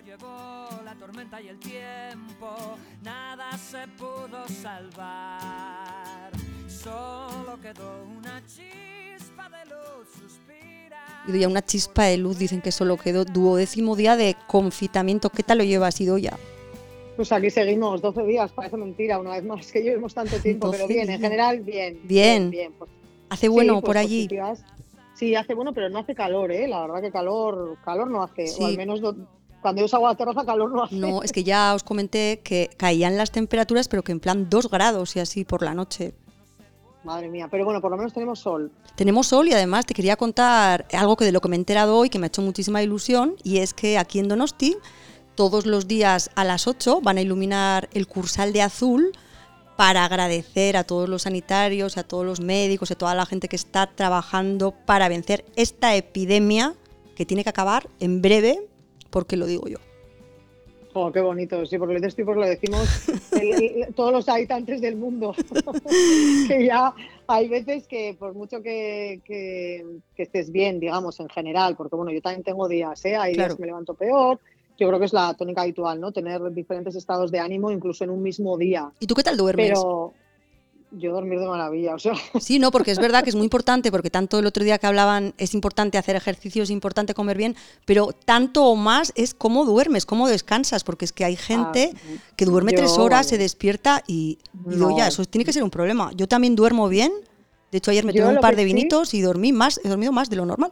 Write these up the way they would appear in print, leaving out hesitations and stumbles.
llevó la tormenta y el tiempo, nada se pudo salvar, solo quedó una chispa de luz, suspira. Y ya una chispa de luz, dicen que solo quedó 12º día de confitamiento. ¿Qué tal lo llevas, Idoia? Pues aquí seguimos, 12 días, parece mentira, una vez más, que llevemos tanto tiempo, pero bien, en general, bien. Pues, ¿Hace bueno sí, pues, por allí? Positivas. Sí, hace bueno, pero no hace calor, ¿eh? La verdad que calor no hace, sí. O al menos cuando yo salgo a la terraza calor no hace. No, es que ya os comenté que caían las temperaturas, pero que en plan 2 grados y así por la noche. Madre mía, pero bueno, por lo menos tenemos sol. Tenemos sol y además te quería contar algo que de lo que me he enterado hoy que me ha hecho muchísima ilusión, y es que aquí en Donosti todos los días a las 8 van a iluminar el Cursal de azul para agradecer a todos los sanitarios, a todos los médicos, a toda la gente que está trabajando para vencer esta epidemia que tiene que acabar en breve, porque lo digo yo. Oh, qué bonito, sí, porque lo decimos todos los habitantes del mundo. Que ya hay veces que por mucho que estés bien, digamos, en general, porque bueno, yo también tengo días, hay días que me levanto peor. Yo creo que es la tónica habitual, ¿no? Tener diferentes estados de ánimo incluso en un mismo día. ¿Y tú qué tal duermes? Pero yo dormir de maravilla, o sea. Sí, no, porque es verdad que es muy importante, porque tanto el otro día que hablaban es importante hacer ejercicio, es importante comer bien, pero tanto o más es cómo duermes, cómo descansas, porque es que hay gente que duerme 3 horas, se despierta y oye, eso tiene que ser un problema. Yo también duermo bien, de hecho ayer me tomé un par de vinitos y he dormido más de lo normal.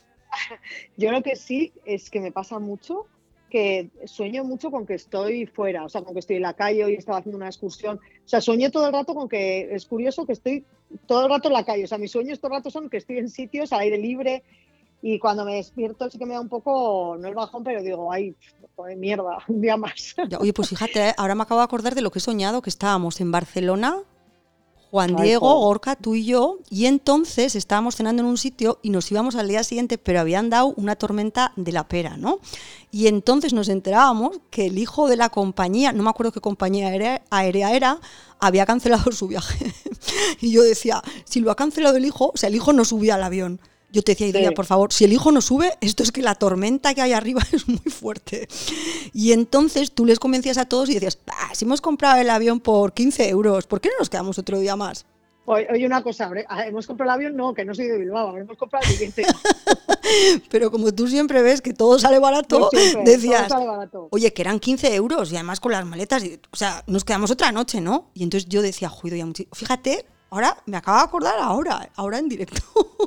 Yo lo que sí es que me pasa mucho que sueño mucho con que estoy fuera, o sea, con que estoy en la calle, hoy estaba haciendo una excursión, o sea, sueño todo el rato con que, es curioso que estoy todo el rato en la calle, o sea, mis sueños todo el rato son que estoy en sitios al aire libre, y cuando me despierto sí que me da un poco, no el bajón, pero digo, ay, joder, mierda, un día más. Ya, oye, pues fíjate, ahora me acabo de acordar de lo que he soñado, que estábamos en Barcelona, Juan Diego, Gorka, tú y yo, y entonces estábamos cenando en un sitio y nos íbamos al día siguiente, pero habían dado una tormenta de la pera, ¿no? Y entonces nos enterábamos que el hijo de la compañía, no me acuerdo qué compañía aérea era, había cancelado su viaje. Y yo decía, si lo ha cancelado el hijo, o sea, el hijo no subía al avión. Yo te decía, Idoia, por favor, si el hijo no sube, esto es que la tormenta que hay arriba es muy fuerte. Y entonces tú les convencías a todos y decías, si hemos comprado el avión por 15 euros, ¿por qué no nos quedamos otro día más? Oye, una cosa, ¿hemos comprado el avión? No, que no soy de Bilbao, hemos comprado el billete. Pero como tú siempre ves que todo sale barato, decías, todo sale barato. Oye, que eran 15 euros y además con las maletas, o sea, nos quedamos otra noche, ¿no? Y entonces yo decía, Idoia, fíjate, ahora me acabo de acordar ahora en directo.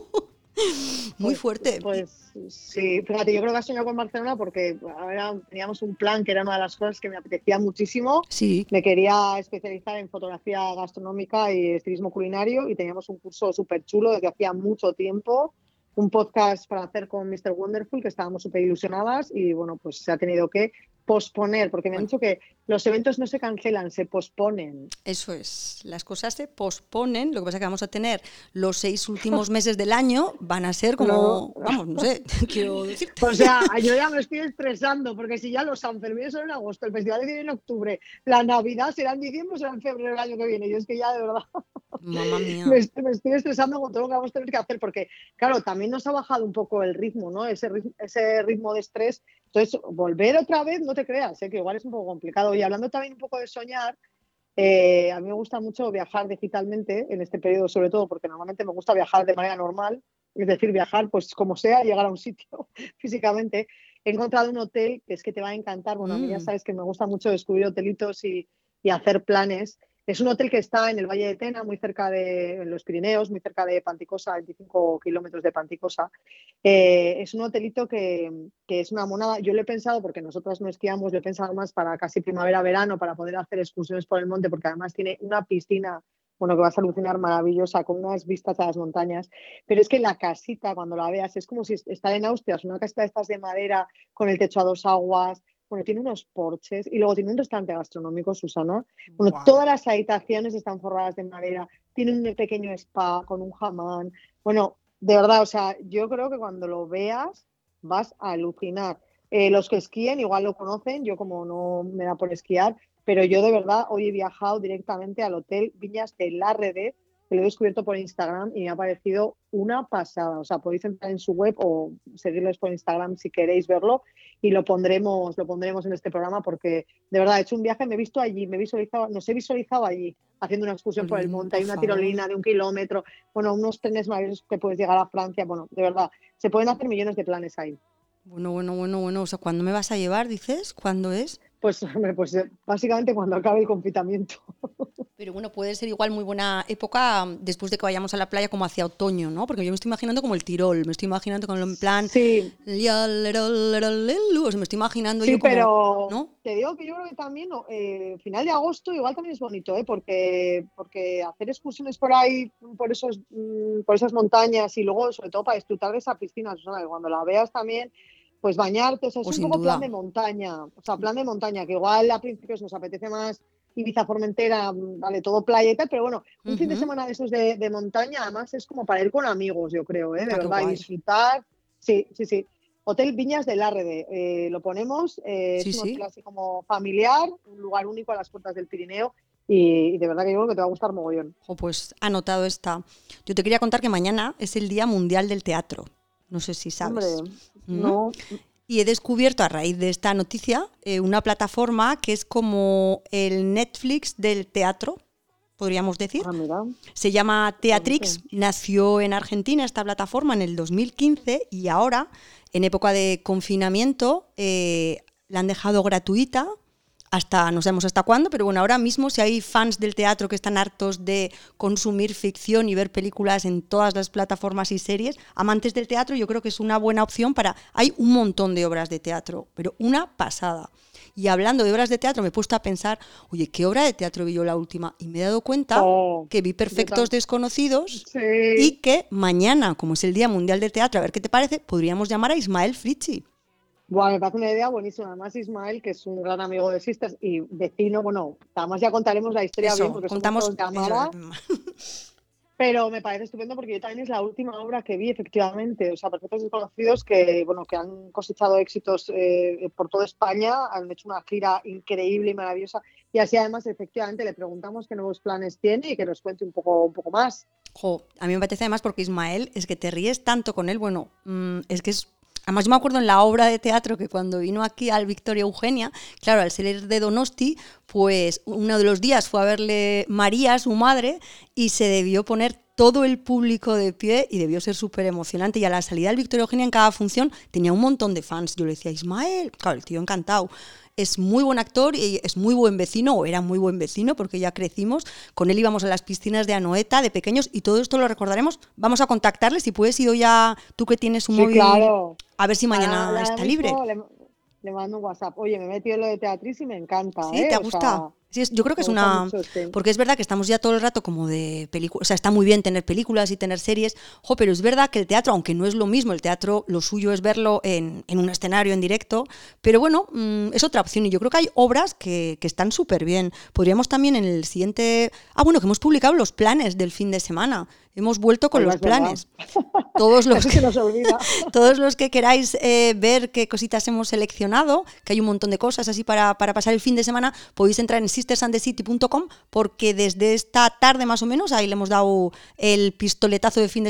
Muy fuerte. Pues sí, fíjate, yo creo que has soñado con Barcelona porque teníamos un plan que era una de las cosas que me apetecía muchísimo. Sí. Me quería especializar en fotografía gastronómica y estilismo culinario y teníamos un curso súper chulo desde hacía mucho tiempo, un podcast para hacer con Mr. Wonderful, que estábamos súper ilusionadas y bueno, pues se ha tenido que posponer, porque me han dicho que los eventos no se cancelan, se posponen. Eso es, las cosas se posponen, lo que pasa es que vamos a tener los 6 últimos meses del año, van a ser como, vamos, no sé, quiero decirte. O sea, yo ya me estoy estresando, porque si ya los Sanfermines son en agosto, el festival de en octubre, la Navidad será en diciembre o será en febrero del año que viene, yo es que ya de verdad mamá mía. me estoy estresando con todo lo que vamos a tener que hacer, porque claro, también nos ha bajado un poco el ritmo, ¿no? Ese ritmo de estrés. Entonces, volver otra vez, no te creas, que igual es un poco complicado. Y hablando también un poco de soñar, a mí me gusta mucho viajar digitalmente en este periodo, sobre todo porque normalmente me gusta viajar de manera normal, es decir, viajar pues como sea, llegar a un sitio físicamente. He encontrado un hotel que es que te va a encantar. Bueno, a mí ya sabes que me gusta mucho descubrir hotelitos y hacer planes. Es un hotel que está en el Valle de Tena, muy cerca de los Pirineos, muy cerca de Panticosa, 25 kilómetros de Panticosa. Es un hotelito que es una monada. Yo lo he pensado, porque nosotras no esquiamos, lo he pensado más para casi primavera-verano, para poder hacer excursiones por el monte, porque además tiene una piscina, bueno, que vas a alucinar, maravillosa, con unas vistas a las montañas. Pero es que la casita, cuando la veas, es como si estar en Austria, es una casita de estas de madera, con el techo a 2 aguas. Bueno, tiene unos porches y luego tiene un restaurante gastronómico, Susana. Bueno, todas las habitaciones están forradas de madera. Tiene un pequeño spa con un hammam. Bueno, de verdad, o sea, yo creo que cuando lo veas vas a alucinar. Los que esquíen igual lo conocen, yo como no me da por esquiar, pero yo de verdad hoy he viajado directamente al hotel Viñas de Larrede, que lo he descubierto por Instagram y me ha parecido una pasada. O sea, podéis entrar en su web o seguirles por Instagram si queréis verlo y lo pondremos en este programa porque de verdad he hecho un viaje, me he visto allí, nos he visualizado allí haciendo una excursión por el monte, hay una tirolina de 1 kilómetro, bueno, unos trenes maravillosos que puedes llegar a Francia, bueno, de verdad, se pueden hacer millones de planes ahí. Bueno, o sea, ¿cuándo me vas a llevar, dices? ¿Cuándo es? Pues básicamente cuando acabe el confinamiento. Pero bueno, puede ser igual muy buena época después de que vayamos a la playa como hacia otoño, ¿no? Porque yo me estoy imaginando como el Tirol, me estoy imaginando con en plan... Sí. O sea, me estoy imaginando sí, yo como... pero ¿no? te digo que yo creo que también final de agosto igual también es bonito, porque hacer excursiones por ahí, por esas montañas y luego sobre todo para disfrutar de esa piscina, Susana, que cuando la veas también... Pues bañarte, o sea, es un poco plan de montaña, que igual a principios nos apetece más Ibiza, Formentera, vale, todo playa y tal, pero bueno, un fin de semana de esos de montaña, además es como para ir con amigos, yo creo, de verdad, y disfrutar, sí. Hotel Viñas del Lárrede, lo ponemos, es un hotel así como familiar, un lugar único a las puertas del Pirineo, y de verdad que yo creo que te va a gustar mogollón. Pues anotado está. Yo te quería contar que mañana es el Día Mundial del Teatro. No sé si sabes. Hombre, no. Y he descubierto a raíz de esta noticia una plataforma que es como el Netflix del teatro, podríamos decir. Mira. Se llama Teatrix, nació en Argentina esta plataforma en el 2015 y ahora, en época de confinamiento, la han dejado gratuita. Hasta no sabemos hasta cuándo, pero bueno, ahora mismo si hay fans del teatro que están hartos de consumir ficción y ver películas en todas las plataformas y series, amantes del teatro, yo creo que es una buena opción para... Hay un montón de obras de teatro, pero una pasada. Y hablando de obras de teatro, me he puesto a pensar, oye, ¿qué obra de teatro vi yo la última? Y me he dado cuenta que vi Perfectos Desconocidos y que mañana, como es el Día Mundial del Teatro, a ver qué te parece, podríamos llamar a Ismael Fritschi. Bueno, me parece una idea buenísima. Además, Ismael, que es un gran amigo de Sisters y vecino, bueno, además ya contaremos la historia bien, porque contamos somos todos de Amara, pero me parece estupendo porque yo también es la última obra que vi, efectivamente. O sea, Perfectos Desconocidos que han cosechado éxitos por toda España, han hecho una gira increíble y maravillosa. Y así, además, efectivamente, le preguntamos qué nuevos planes tiene y que nos cuente un poco más. A mí me apetece además porque Ismael, es que te ríes tanto con él, bueno, es que es... Además, yo me acuerdo en la obra de teatro que cuando vino aquí al Victoria Eugenia, claro, al ser de Donosti, pues uno de los días fue a verle María, su madre, y se debió poner todo el público de pie y debió ser súper emocionante. Y a la salida del Victoria Eugenia en cada función tenía un montón de fans. Yo le decía, Ismael, claro, el tío encantado. Es muy buen actor y es muy buen vecino, o era muy buen vecino, porque ya crecimos. Con él íbamos a las piscinas de Anoeta, de pequeños, y todo esto lo recordaremos. Vamos a contactarle, si puedes ir hoy ya, tú que tienes un móvil, claro. A ver si mañana está libre. Le mando un WhatsApp. Oye, me he metido en lo de Teatrix y me encanta. ¿Sí? ¿Te gusta? Sí, yo creo que es una... Porque es verdad que estamos ya todo el rato como de películas, o sea, está muy bien tener películas y tener series, pero es verdad que el teatro, aunque no es lo mismo, el teatro lo suyo es verlo en un escenario, en directo, pero bueno, es otra opción y yo creo que hay obras que están súper bien. Podríamos también en el siguiente... que hemos publicado los planes del fin de semana. Hemos vuelto con los planes. Todos los que nos olvida. Todos los que queráis ver qué cositas hemos seleccionado, que hay un montón de cosas así para pasar el fin de semana, podéis entrar en sistersandthecity.com porque desde esta tarde más o menos, ahí le hemos dado el pistoletazo de fin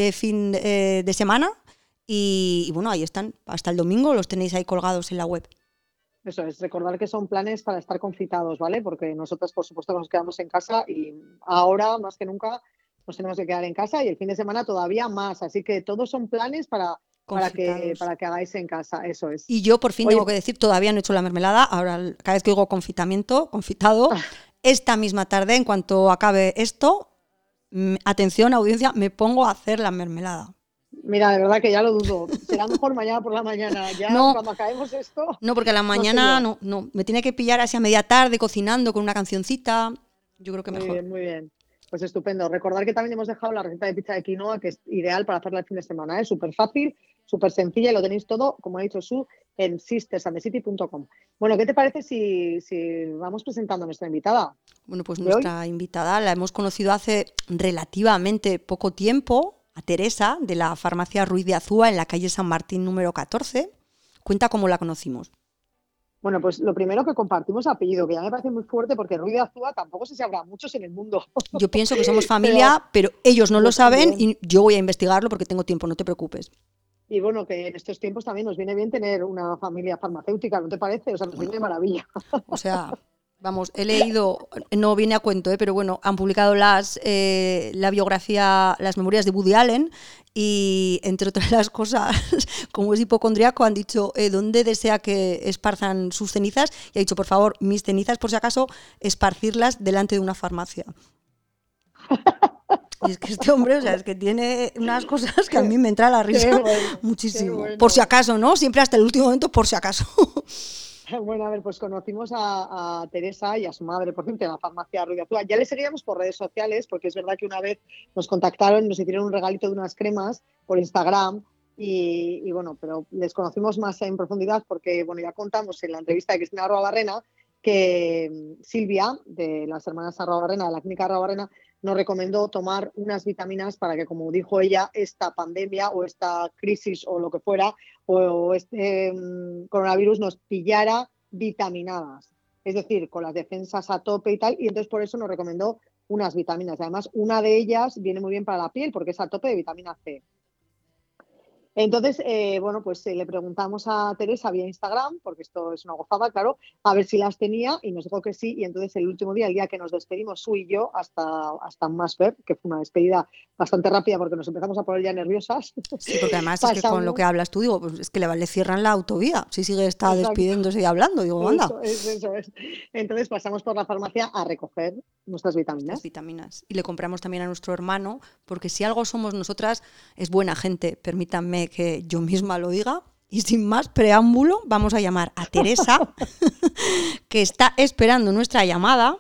de semana y bueno, ahí están. Hasta el domingo los tenéis ahí colgados en la web. Eso es, recordar que son planes para estar concitados, ¿vale? Porque nosotros, por supuesto, nos quedamos en casa y ahora, más que nunca, nos tenemos que quedar en casa y el fin de semana todavía más. Así que todos son planes para que hagáis en casa, eso es. Y yo por fin tengo que decir, todavía no he hecho la mermelada, ahora cada vez que digo confitado, esta misma tarde, en cuanto acabe esto, atención audiencia, me pongo a hacer la mermelada. Mira, de verdad que ya lo dudo. Será mejor mañana por la mañana. Ya cuando acabemos esto. No, porque a la mañana no, me tiene que pillar así a media tarde cocinando con una cancioncita. Yo creo que mejor. Muy bien. Pues estupendo. Recordar que también hemos dejado la receta de pizza de quinoa, que es ideal para hacerla el fin de semana. Es súper fácil, súper sencilla y lo tenéis todo, como ha dicho Su, en sistersandthecity.com. Bueno, ¿qué te parece si vamos presentando a nuestra invitada? Bueno, pues nuestra invitada la hemos conocido hace relativamente poco tiempo, a Teresa, de la farmacia Ruiz de Azúa, en la calle San Martín número 14. Cuenta cómo la conocimos. Bueno, pues lo primero que compartimos apellido, que ya me parece muy fuerte porque Ruiz de Azúa tampoco sé si habrá muchos en el mundo. Yo pienso que somos familia, pero ellos no yo lo saben también. y yo voy a investigarlo porque tengo tiempo, no te preocupes. Y bueno, que en estos tiempos también nos viene bien tener una familia farmacéutica, ¿no te parece? O sea, nos viene de maravilla. O sea, vamos, he leído, no viene a cuento, pero bueno, han publicado la biografía, las memorias de Woody Allen y entre otras las cosas, como es hipocondriaco, han dicho dónde desea que esparzan sus cenizas y ha dicho, por favor, mis cenizas, por si acaso, esparcirlas delante de una farmacia. Y es que este hombre, o sea, es que tiene unas cosas que a mí me entra la risa muchísimo. Bueno. Por si acaso, ¿no? Siempre hasta el último momento, por si acaso. Bueno, a ver, pues conocimos a Teresa y a su madre, por ejemplo, en la farmacia Ruiz de Azúa. Ya le seguíamos por redes sociales, porque es verdad que una vez nos contactaron, nos hicieron un regalito de unas cremas por Instagram. Y bueno, pero les conocimos más en profundidad porque, bueno, ya contamos en la entrevista de Cristina Arruabarrena que Silvia, de las hermanas Arruabarrena, de la clínica Arruabarrena, nos recomendó tomar unas vitaminas para que, como dijo ella, esta pandemia o esta crisis o lo que fuera, o este coronavirus nos pillara vitaminadas, es decir, con las defensas a tope y tal, y entonces por eso nos recomendó unas vitaminas. Además, una de ellas viene muy bien para la piel porque es a tope de vitamina C. Entonces, bueno, pues le preguntamos a Teresa vía Instagram, porque esto es una gozada, claro, a ver si las tenía y nos dijo que sí. Y entonces el último día, el día que nos despedimos, su y yo, hasta más ver, que fue una despedida bastante rápida porque nos empezamos a poner ya nerviosas. Sí, porque además Pasamos... es que con lo que hablas tú, digo, pues es que le cierran la autovía. Si sigue está despidiéndose y hablando, digo, anda. Eso es. Entonces pasamos por la farmacia a recoger nuestras vitaminas. Y le compramos también a nuestro hermano, porque si algo somos nosotras, es buena gente, permítanme que yo misma lo diga. Y sin más preámbulo, vamos a llamar a Teresa, que está esperando nuestra llamada.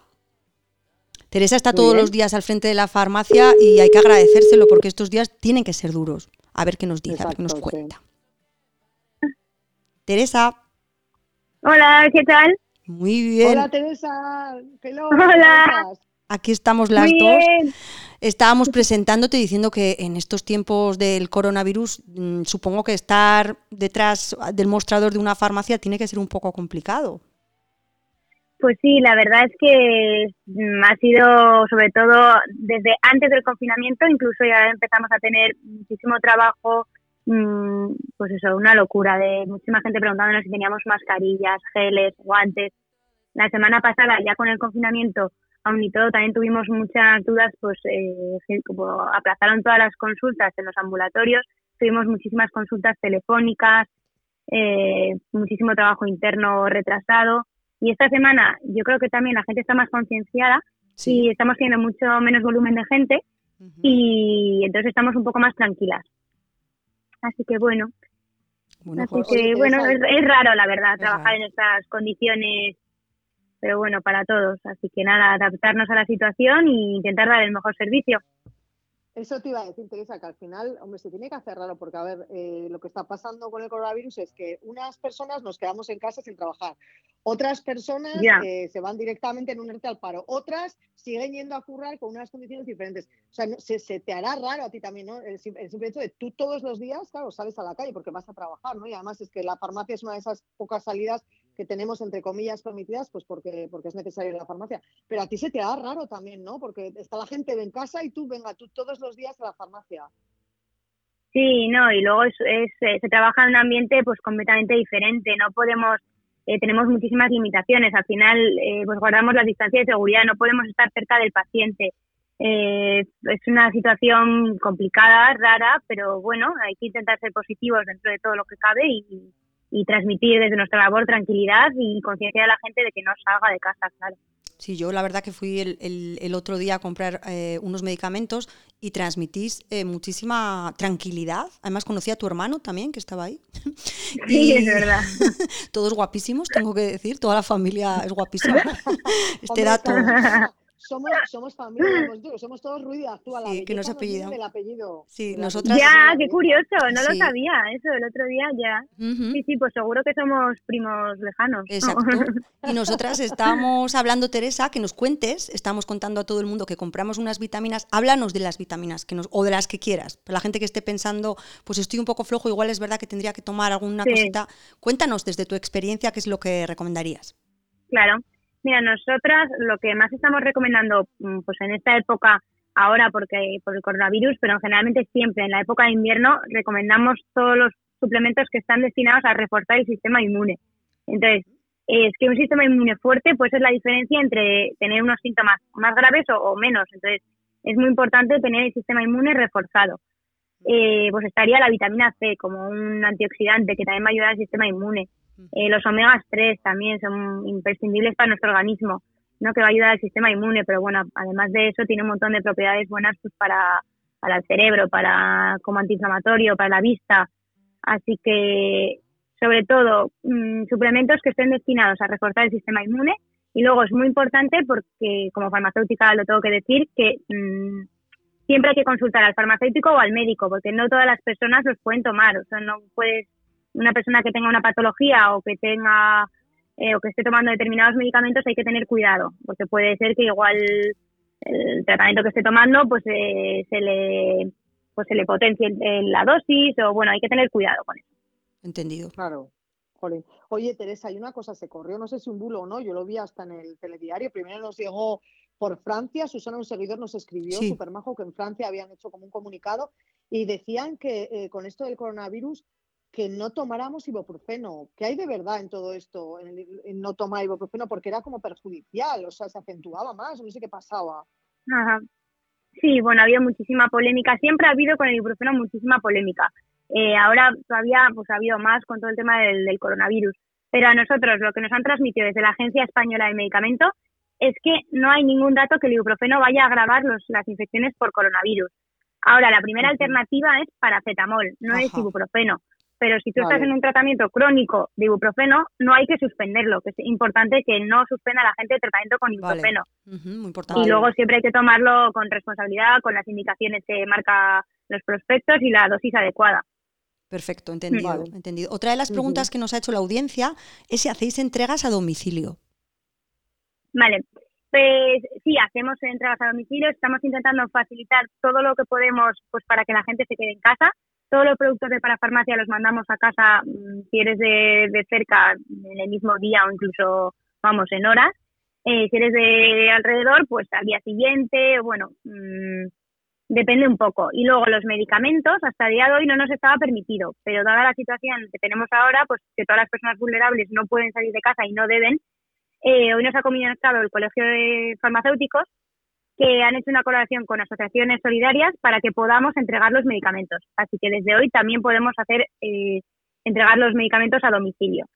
Teresa está todos los días al frente de la farmacia y hay que agradecérselo porque estos días tienen que ser duros. A ver qué nos dice, a ver qué nos cuenta. Sí. Teresa. Hola, ¿qué tal? Muy bien. Hola, Teresa. Hello. Hola. Aquí estamos las dos. Estábamos presentándote diciendo que en estos tiempos del coronavirus, supongo que estar detrás del mostrador de una farmacia tiene que ser un poco complicado. Pues sí, la verdad es que ha sido, sobre todo desde antes del confinamiento, incluso ya empezamos a tener muchísimo trabajo, pues eso, una locura, de muchísima gente preguntándonos si teníamos mascarillas, geles, guantes. La semana pasada, ya con el confinamiento, aún y todo, también tuvimos muchas dudas, pues como aplazaron todas las consultas en los ambulatorios, tuvimos muchísimas consultas telefónicas, muchísimo trabajo interno retrasado. Y esta semana yo creo que también la gente está más concienciada y estamos teniendo mucho menos volumen de gente y entonces estamos un poco más tranquilas. Así que bueno, es raro la verdad trabajar en estas condiciones, pero bueno, para todos. Así que nada, adaptarnos a la situación e intentar dar el mejor servicio. Eso te iba a decir, Teresa, que al final, hombre, se tiene que hacer raro porque, a ver, lo que está pasando con el coronavirus es que unas personas nos quedamos en casa sin trabajar, otras personas se van directamente en un ERTE al paro, otras siguen yendo a currar con unas condiciones diferentes. O sea, se te hará raro a ti también, ¿no? El simple hecho de tú todos los días, claro, sales a la calle porque vas a trabajar, ¿no? Y además es que la farmacia es una de esas pocas salidas que tenemos, entre comillas, permitidas, pues porque es necesario ir a la farmacia. Pero a ti se te hará raro también, ¿no? Porque está la gente en casa y tú todos los días a la farmacia. Sí, no, y luego se trabaja en un ambiente pues completamente diferente. No podemos, tenemos muchísimas limitaciones. Al final, pues guardamos la distancia de seguridad, no podemos estar cerca del paciente. Es una situación complicada, rara, pero bueno, hay que intentar ser positivos dentro de todo lo que cabe y transmitir desde nuestra labor tranquilidad y concienciar a la gente de que no salga de casa, claro. Sí, yo la verdad que fui el otro día a comprar unos medicamentos y transmitís muchísima tranquilidad. Además conocí a tu hermano también, que estaba ahí. Sí, es verdad. Todos guapísimos, tengo que decir, toda la familia es guapísima. Este dato somos familia, hemos dicho que somos todos Ruiz de Azúa, la Sí, que no se belleza nos viene apellida. del apellido. Sí, del nosotras. apellido viene Ya, la qué belleza. curioso, no lo Sí. sabía eso, el otro día ya. Ujú. Sí, pues seguro que somos primos lejanos. Exacto. Y nosotras estábamos hablando, Teresa, que nos cuentes, estamos contando a todo el mundo que compramos unas vitaminas. Háblanos de las vitaminas o de las que quieras. Para la gente que esté pensando, pues estoy un poco flojo, igual es verdad que tendría que tomar alguna Sí. cosita. Cuéntanos desde tu experiencia qué es lo que recomendarías. Claro. Mira, nosotras lo que más estamos recomendando, pues en esta época, ahora por el coronavirus, pero generalmente siempre en la época de invierno, recomendamos todos los suplementos que están destinados a reforzar el sistema inmune. Entonces, es que un sistema inmune fuerte, pues es la diferencia entre tener unos síntomas más graves o menos. Entonces, es muy importante tener el sistema inmune reforzado. Pues estaría la vitamina C como un antioxidante que también va a ayudar al sistema inmune. Los omegas 3 también son imprescindibles para nuestro organismo, ¿no? Que va a ayudar al sistema inmune, pero bueno, además de eso tiene un montón de propiedades buenas pues para el cerebro, como antiinflamatorio, para la vista. Así que, sobre todo, suplementos que estén destinados a reforzar el sistema inmune. Y luego es muy importante porque, como farmacéutica lo tengo que decir, que siempre hay que consultar al farmacéutico o al médico, porque no todas las personas los pueden tomar. O sea, no puedes, una persona que tenga una patología o que tenga o que esté tomando determinados medicamentos, hay que tener cuidado, porque puede ser que igual el tratamiento que esté tomando pues se le potencie la dosis, o bueno, hay que tener cuidado con eso. Entendido. Claro. Jolín. Oye, Teresa, hay una cosa, se corrió, no sé si un bulo o no, yo lo vi hasta en el telediario. Primero nos llegó por Francia, Susana, un seguidor, nos escribió, Sí. súper majo, que en Francia habían hecho como un comunicado y decían que con esto del coronavirus, que no tomáramos ibuprofeno. ¿Qué hay de verdad en todo esto, en no tomar ibuprofeno? Porque era como perjudicial, o sea, se acentuaba más, no sé qué pasaba. Ajá. Sí, bueno, ha habido muchísima polémica, siempre ha habido con el ibuprofeno muchísima polémica. Ahora todavía pues ha habido más con todo el tema del coronavirus, pero a nosotros lo que nos han transmitido desde la Agencia Española del Medicamento es que no hay ningún dato que el ibuprofeno vaya a agravar las infecciones por coronavirus. Ahora, la primera alternativa es paracetamol, no es Ajá. ibuprofeno. Pero si tú Vale. estás en un tratamiento crónico de ibuprofeno, no hay que suspenderlo, que es importante que no suspenda a la gente el tratamiento con ibuprofeno. Ujú, muy importante. Y luego siempre hay que tomarlo con responsabilidad, con las indicaciones que marca los prospectos y la dosis adecuada. Perfecto, entendido, Vale. entendido. Otra de las preguntas que nos ha hecho la audiencia es si hacéis entregas a domicilio. Vale, pues sí, hacemos entregas a domicilio, estamos intentando facilitar todo lo que podemos pues para que la gente se quede en casa. Todos los productos de parafarmacia los mandamos a casa, si eres de cerca, en el mismo día o incluso, vamos, en horas. Si eres de alrededor, pues al día siguiente, bueno, depende un poco. Y luego los medicamentos, hasta el día de hoy no nos estaba permitido, pero dada la situación que tenemos ahora, pues que todas las personas vulnerables no pueden salir de casa y no deben, hoy nos ha comunicado el Colegio de Farmacéuticos que han hecho una colaboración con asociaciones solidarias para que podamos entregar los medicamentos. Así que desde hoy también podemos entregar los medicamentos a domicilio.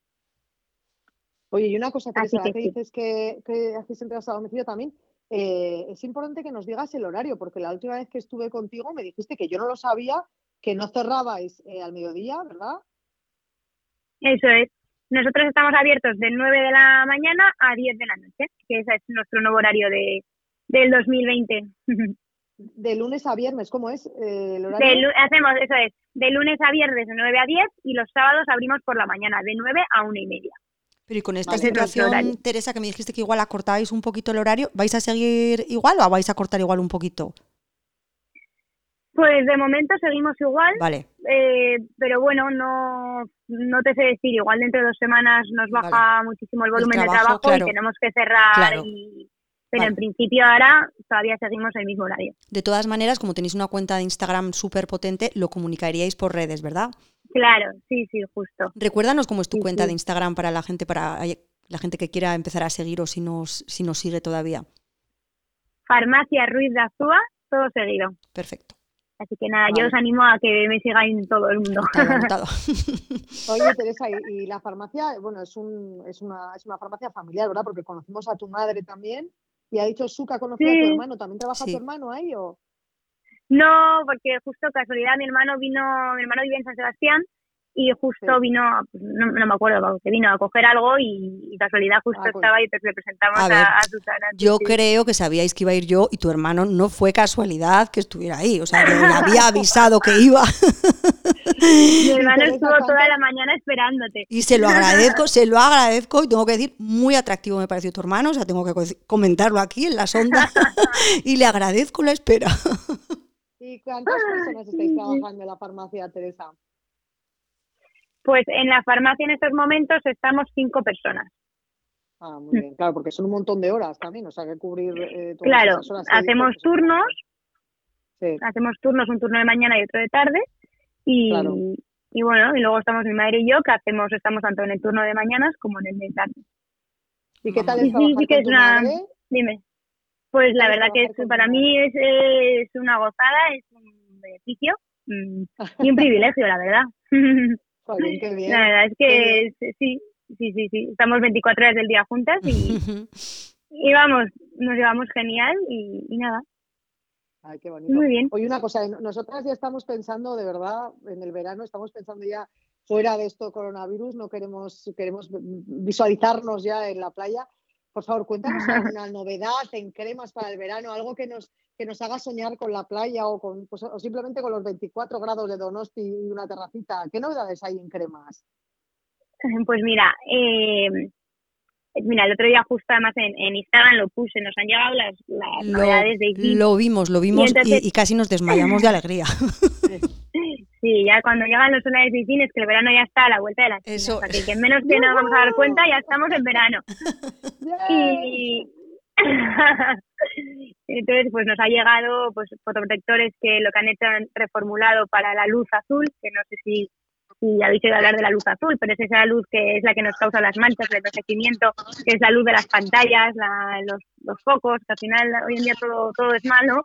Oye, y una cosa, Teresa, Así que que sí. dices que hacéis entregas a domicilio también, es importante que nos digas el horario, porque la última vez que estuve contigo me dijiste que yo no lo sabía, que no cerrabais al mediodía, ¿verdad? Eso es. Nosotros estamos abiertos de 9 de la mañana a 10 de la noche, que ese es nuestro nuevo horario del 2020. De lunes a viernes, ¿cómo es el horario? Hacemos, eso es, de lunes a viernes de 9 a 10 y los sábados abrimos por la mañana de 9 a 1:30. Pero y con esta Vale. Nuestro horario. situación, Teresa, que me dijiste que igual acortabais un poquito el horario, ¿vais a seguir igual o vais a cortar igual un poquito? Pues de momento seguimos igual, Vale, pero bueno, no te sé decir, igual dentro de 2 semanas nos baja muchísimo el volumen de trabajo claro. y tenemos que cerrar, Claro. pero Vale. en principio ahora todavía seguimos el mismo horario. De todas maneras, como tenéis una cuenta de Instagram súper potente, lo comunicaríais por redes, ¿verdad? Claro, sí, justo. Recuérdanos cómo es tu Sí, cuenta sí. de Instagram para la gente que quiera empezar a seguir o si nos sigue todavía. Farmacia Ruiz de Azúa, todo seguido. Perfecto. Así que nada, Vale. yo os animo a que me sigáis todo el mundo. Anotado. Oye, Teresa, y la farmacia, bueno, es una farmacia familiar, ¿verdad? Porque conocimos a tu madre también y ha dicho Su que ha conocido a tu Sí. hermano. ¿También trabaja Sí. tu hermano ahí o...? No, porque justo casualidad mi hermano vive en San Sebastián y justo vino, pues, no me acuerdo, que vino a coger algo y casualidad justo estaba y entonces le presentamos a Susana. Yo creo que sabíais que iba a ir yo y tu hermano no fue casualidad que estuviera ahí, o sea, yo le había avisado que iba. Mi hermano estuvo toda la mañana esperándote. Y se lo agradezco y tengo que decir, muy atractivo me pareció tu hermano, o sea, tengo que comentarlo aquí en la sonda y le agradezco la espera. ¿Y cuántas personas estáis trabajando en la farmacia, Teresa? Pues en la farmacia en estos momentos estamos 5 personas. Ah, muy bien, claro, porque son un montón de horas también, o sea, que cubrir todas claro, esas horas. Hacemos turnos, sí. Hacemos turnos, un turno de mañana y otro de tarde, y bueno, y luego estamos mi madre y yo, que estamos tanto en el turno de mañanas como en el de tarde. ¿Y qué tal es trabajar sí que con es tu madre? Dime. Pues la verdad que para mí es una gozada, es un beneficio y un privilegio, la verdad. Joder, qué bien. La verdad es que sí. Estamos 24 horas del día juntas y vamos, nos llevamos genial y nada. Ay, qué bonito. Muy bien. Oye, una cosa, nosotras ya estamos pensando, de verdad, en el verano, estamos pensando ya fuera de esto coronavirus, no queremos visualizarnos ya en la playa. Por favor, cuéntanos alguna novedad en cremas para el verano, algo que nos haga soñar con la playa o simplemente con los 24 grados de Donosti y una terracita. ¿Qué novedades hay en cremas? Pues mira, el otro día justo además en Instagram lo puse, nos han llegado las novedades de Isis. Lo vimos y casi nos desmayamos de alegría. Sí, ya cuando llegan los solares de Isis es que el verano ya está a la vuelta de la esquina, o sea, que menos que nos vamos a dar cuenta ya estamos en verano. Y entonces pues nos ha llegado pues fotoprotectores que lo que han hecho han reformulado para la luz azul, que no sé si habéis oído hablar de la luz azul, pero es esa luz que es la que nos causa las manchas, el envejecimiento, que es la luz de las pantallas, los focos, que al final hoy en día todo es malo.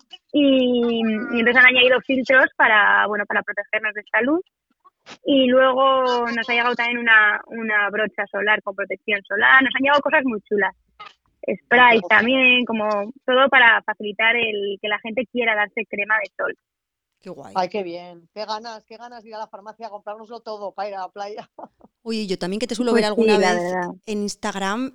Y entonces han añadido filtros para protegernos de esta luz. Y luego nos ha llegado también una brocha solar con protección solar, nos han llegado cosas muy chulas. Sprays también, como todo para facilitar que la gente quiera darse crema de sol. Qué guay. Ay, qué bien. Qué ganas de ir a la farmacia a comprárnoslo todo para ir a la playa. Oye, yo también que te suelo ver alguna vez en Instagram,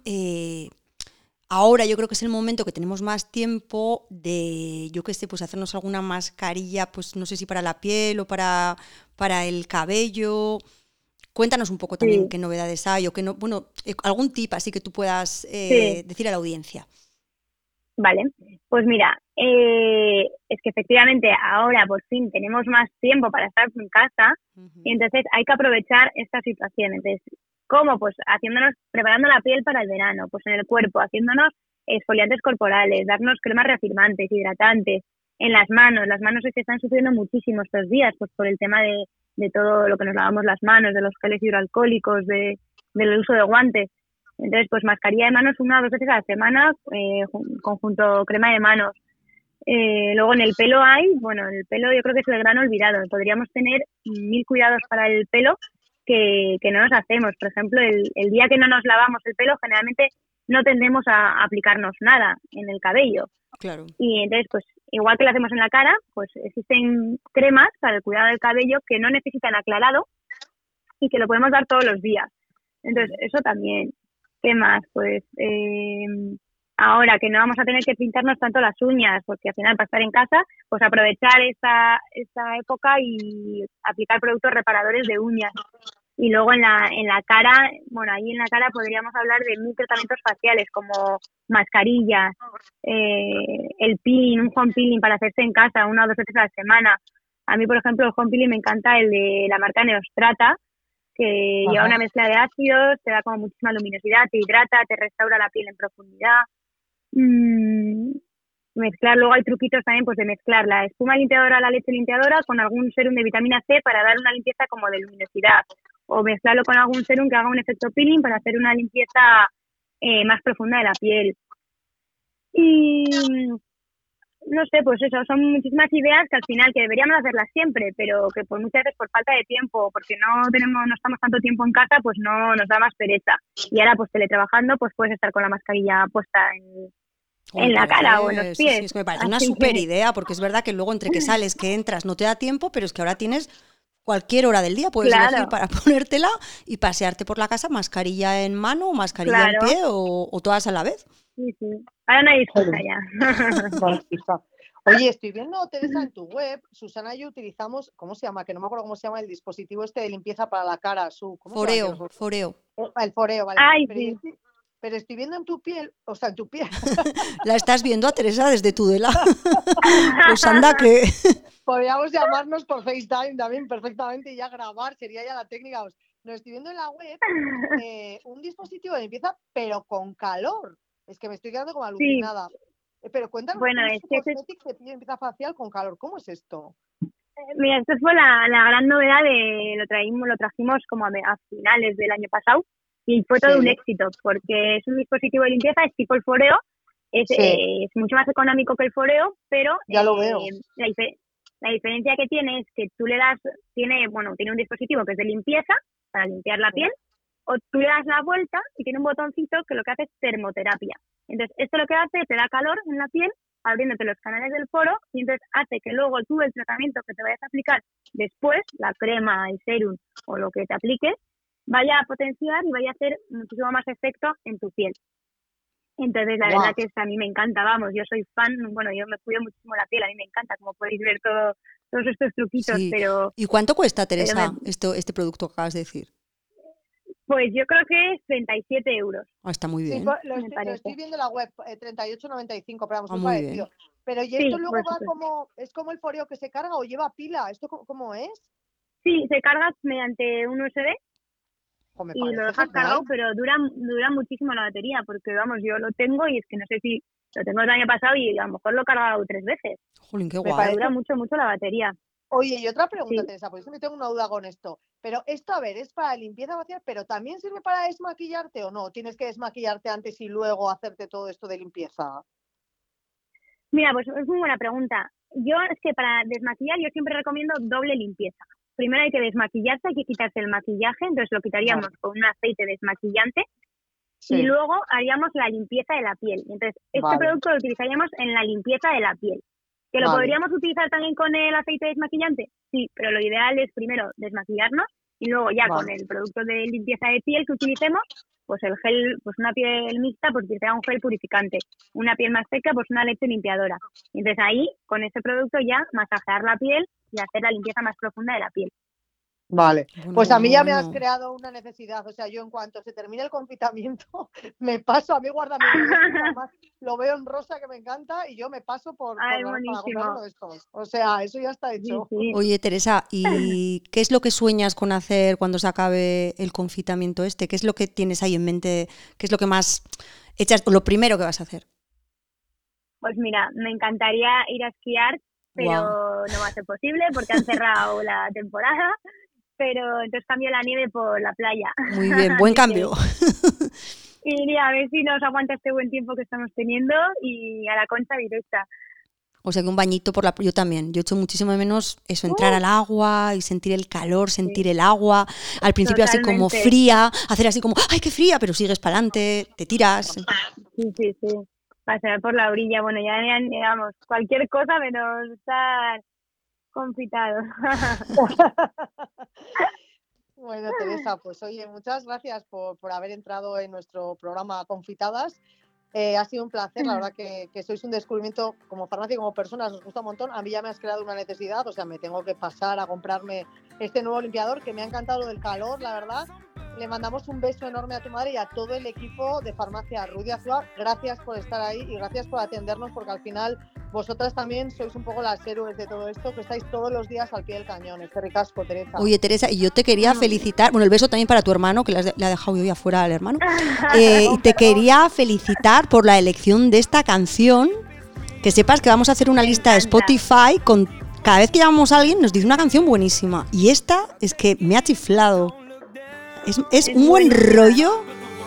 ahora yo creo que es el momento que tenemos más tiempo de, yo qué sé, pues hacernos alguna mascarilla, pues no sé si para la piel o para el cabello. Cuéntanos un poco también qué novedades hay o qué no, bueno, algún tip así que tú puedas decir a la audiencia. Vale, pues mira, es que efectivamente ahora por fin tenemos más tiempo para estar en casa y entonces hay que aprovechar esta situación. Entonces, ¿cómo? Pues preparando la piel para el verano, pues en el cuerpo, haciéndonos exfoliantes corporales, darnos cremas reafirmantes, hidratantes, en las manos es que están sufriendo muchísimo estos días, pues por el tema de todo lo que nos lavamos las manos, de los geles hidroalcohólicos, del uso de guantes. Entonces, pues mascarilla de manos 1 o 2 veces a la semana, conjunto crema de manos. Luego en el pelo el pelo yo creo que es el gran olvidado. Podríamos tener 1000 cuidados para el pelo que no nos hacemos. Por ejemplo, el día que no nos lavamos el pelo, generalmente no tendemos a aplicarnos nada en el cabello. Claro. Y entonces, pues igual que lo hacemos en la cara, pues existen cremas para el cuidado del cabello que no necesitan aclarado y que lo podemos dar todos los días. Entonces, eso también. ¿Qué más? Pues ahora que no vamos a tener que pintarnos tanto las uñas, porque al final para estar en casa, pues aprovechar esta época y aplicar productos reparadores de uñas. Y luego en la cara, ahí en la cara podríamos hablar de 1000 tratamientos faciales como mascarillas, el peeling, un home peeling para hacerse en casa 1 o 2 veces a la semana. A mí, por ejemplo, el home peeling me encanta el de la marca Neostrata, que lleva una mezcla de ácidos, te da como muchísima luminosidad, te hidrata, te restaura la piel en profundidad. Mezclar, luego hay truquitos también pues de mezclar la espuma limpiadora, la leche limpiadora con algún serum de vitamina C para dar una limpieza como de luminosidad, o mezclarlo con algún serum que haga un efecto peeling para hacer una limpieza más profunda de la piel. Y no sé, pues eso, son muchísimas ideas que al final que deberíamos hacerlas siempre, pero que por muchas veces por falta de tiempo, porque no estamos tanto tiempo en casa, pues no nos da más pereza. Y ahora pues teletrabajando, pues puedes estar con la mascarilla puesta en la cara o en los pies. Sí, es que me parece una súper idea, porque es verdad que luego entre que sales, que entras, no te da tiempo, pero es que ahora tienes cualquier hora del día puedes Claro. elegir para ponértela y pasearte por la casa, mascarilla en mano, mascarilla en Claro. pie o todas a la vez. Sí, sí. Ahora no hay excusa ya. Bueno, fija. Oye, estoy viendo, Teresa, en tu web, Susana y yo utilizamos, ¿cómo se llama? Que no me acuerdo cómo se llama el dispositivo este de limpieza para la cara, ¿cómo se llama? Foreo. El foreo, vale. Ay, pero, sí. pero estoy viendo en tu piel, o sea, en tu piel, La estás viendo a Teresa desde Tudela. Pues anda que... podríamos llamarnos por FaceTime también perfectamente y ya grabar, sería ya la técnica. Nos estoy viendo en la web un dispositivo de limpieza, pero con calor. Es que me estoy quedando como alucinada. Pero cuéntanos, Bueno, ¿cómo es es que cosmético de limpieza facial con calor? ¿Cómo es esto? Mira, esto fue la gran novedad lo trajimos como a finales del año pasado y fue todo Sí. un éxito porque es un dispositivo de limpieza, es tipo el foreo, es mucho más económico que el foreo, pero Ya lo veo. la diferencia que tiene es que tú le das, tiene un dispositivo que es de limpieza para limpiar la piel, o tú le das la vuelta y tiene un botoncito que lo que hace es termoterapia. Entonces, esto lo que hace, te da calor en la piel, abriéndote los canales del poro, y entonces hace que luego tú el tratamiento que te vayas a aplicar después, la crema, el serum o lo que te apliques, vaya a potenciar y vaya a hacer muchísimo más efecto en tu piel. Entonces, la verdad que a mí me encanta, vamos, yo soy fan, bueno, yo me cuido muchísimo la piel, a mí me encanta, como podéis ver todos estos truquitos, Sí. pero... ¿Y cuánto cuesta, Teresa, este producto que acabas de decir? Pues yo creo que es 37 euros. Está muy bien. Sí, lo estoy viendo en la web, 38,95, pero vamos, muy muy parecido. bien. Pero ¿y esto Sí, luego pues, va como, es como el foreo que se carga o lleva pila? ¿Esto cómo es? Sí, se carga mediante un USB y lo dejas cargado, pero dura muchísimo la batería, porque vamos, yo lo tengo y es que no sé si lo tengo el año pasado y a lo mejor lo he cargado 3 veces. Jolín, qué Me guay. parece- Dura mucho la batería. Oye, y otra pregunta, Sí. Teresa, porque me tengo una duda con esto. Pero esto, a ver, es para limpieza facial, pero ¿también sirve para desmaquillarte o no? ¿Tienes que desmaquillarte antes y luego hacerte todo esto de limpieza? Mira, pues es muy buena pregunta. Yo es que para desmaquillar yo siempre recomiendo doble limpieza. Primero hay que desmaquillarse, hay que quitarse el maquillaje, entonces lo quitaríamos con un aceite desmaquillante y luego haríamos la limpieza de la piel. Entonces, este producto lo utilizaríamos en la limpieza de la piel. ¿Que lo podríamos utilizar también con el aceite desmaquillante? Sí, pero lo ideal es primero desmaquillarnos y luego ya con el producto de limpieza de piel que utilicemos, pues el gel, pues una piel mixta, pues utilizará un gel purificante. Una piel más seca, pues una leche limpiadora. Entonces ahí, con ese producto ya masajear la piel y hacer la limpieza más profunda de la piel. Vale, Bueno, pues a mí ya me has bueno. creado una necesidad, o sea, yo en cuanto se termine el confinamiento, me paso, a mí guárdame, además lo veo en rosa que me encanta y yo me paso para comprar uno de estos, o sea, eso ya está hecho. Sí, sí. Oye, Teresa, ¿y qué es lo que sueñas con hacer cuando se acabe el confinamiento este? ¿Qué es lo que tienes ahí en mente? ¿Qué es lo que más echas, lo primero que vas a hacer? Pues mira, me encantaría ir a esquiar, pero no va a ser posible porque han cerrado la temporada. Pero entonces cambio la nieve por la playa. Muy bien, buen cambio. Y iría a ver si nos aguanta este buen tiempo que estamos teniendo y a la Concha directa. O sea que un bañito por la... Yo también, yo echo muchísimo de menos eso, entrar al agua y sentir el calor, sentir el agua. Al principio así como fría, hacer así como, ¡ay, qué fría! Pero sigues para adelante, te tiras. Sí. Pasear por la orilla, bueno, ya digamos, cualquier cosa menos estar confitado. Bueno, Teresa, pues oye, muchas gracias por haber entrado en nuestro programa Confitadas. Ha sido un placer, la verdad que sois un descubrimiento como farmacia y como personas, os gusta un montón. A mí ya me has creado una necesidad, o sea, me tengo que pasar a comprarme este nuevo limpiador, que me ha encantado lo del calor, la verdad. Le mandamos un beso enorme a tu madre y a todo el equipo de Farmacia Ruiz de Azúa. Gracias por estar ahí y gracias por atendernos, porque al final vosotras también sois un poco las héroes de todo esto, que estáis todos los días al pie del cañón. Es que ricasco, Teresa. Oye, Teresa, y yo te quería felicitar, bueno, el beso también para tu hermano, que le ha dejado yo ya fuera al hermano, y te quería felicitar por la elección de esta canción. Que sepas que vamos a hacer una lista de Spotify con cada vez que llamamos a alguien nos dice una canción buenísima, y esta es que me ha chiflado. Es un buen rollo.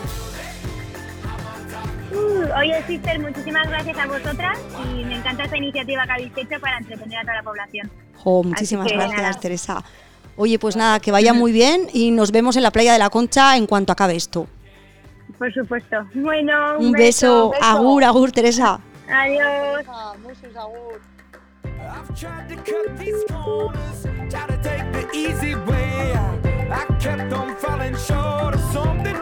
Oye, Sister, muchísimas gracias a vosotras y me encanta esta iniciativa que habéis hecho para entretener a toda la población. Muchísimas gracias, Teresa. Oye, pues nada, que vaya muy bien y nos vemos en la playa de la Concha en cuanto acabe esto. Por supuesto. Bueno, un beso. Agur, Teresa. Adiós. Muchos agur. I've tried to cut these corners, try to take the easy easy way out. I kept on falling short of something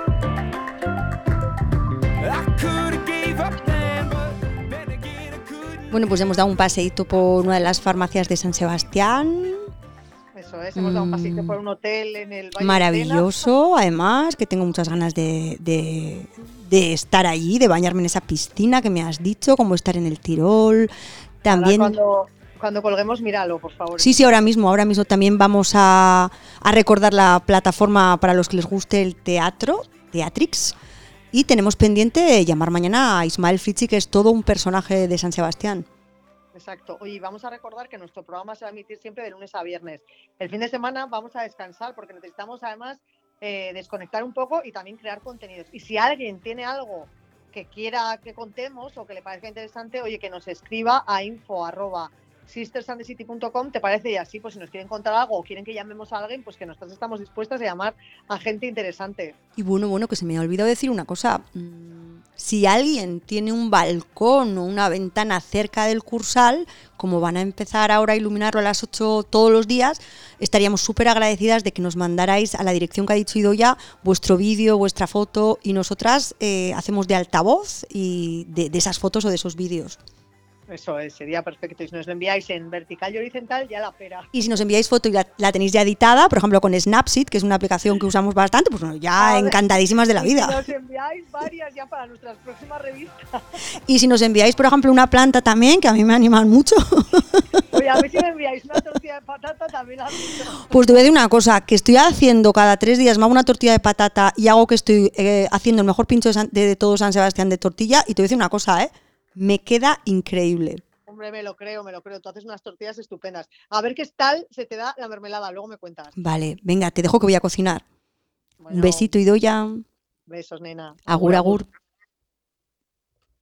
I could have gave up then, but then again I couldn't. Bueno, pues hemos dado un paseíto por una de las farmacias de San Sebastián. Eso es, hemos dado un pasito por un hotel en el Valle Maravilloso, además, que tengo muchas ganas de estar allí, de bañarme en esa piscina que me has dicho, como estar en el Tirol. También. Cuando colguemos, míralo, por favor. Sí, ahora mismo también vamos a recordar la plataforma para los que les guste el teatro, Teatrix, y tenemos pendiente llamar mañana a Ismael Fritzi, que es todo un personaje de San Sebastián. Exacto. Oye, vamos a recordar que nuestro programa se va a emitir siempre de lunes a viernes. El fin de semana vamos a descansar porque necesitamos además desconectar un poco y también crear contenidos. Y si alguien tiene algo que quiera que contemos o que le parezca interesante, oye, que nos escriba a info@sistersandthecity.com, ¿te parece? Y así, pues si nos quieren contar algo o quieren que llamemos a alguien, pues que nosotros estamos dispuestas a llamar a gente interesante. Y bueno, que se me ha olvidado decir una cosa. Si alguien tiene un balcón o una ventana cerca del Cursal, como van a empezar ahora a iluminarlo a las 8 todos los días, estaríamos súper agradecidas de que nos mandarais a la dirección que ha dicho Idoia vuestro vídeo, vuestra foto, y nosotras hacemos de altavoz y de esas fotos o de esos vídeos. Eso es, sería perfecto. Y si nos lo enviáis en vertical y horizontal, ya la pera. Y si nos enviáis foto y la tenéis ya editada, por ejemplo con Snapseed, que es una aplicación que usamos bastante, pues bueno, ya encantadísimas de la vida. Si nos enviáis varias ya para nuestras próximas revistas. Y si nos enviáis, por ejemplo, una planta también, que a mí me animan mucho. Oye, a ver si me enviáis una tortilla de patata, también la visto. Pues te voy a decir una cosa, que estoy haciendo cada 3 días, me hago una tortilla de patata y hago que estoy haciendo el mejor pincho de todo San Sebastián de tortilla, y te voy a decir una cosa, me queda increíble. Hombre, me lo creo. Tú haces unas tortillas estupendas. A ver qué tal se te da la mermelada, luego me cuentas. Vale, venga, te dejo que voy a cocinar. Bueno, Un besito, Idoia. besos, nena. Agur, agur.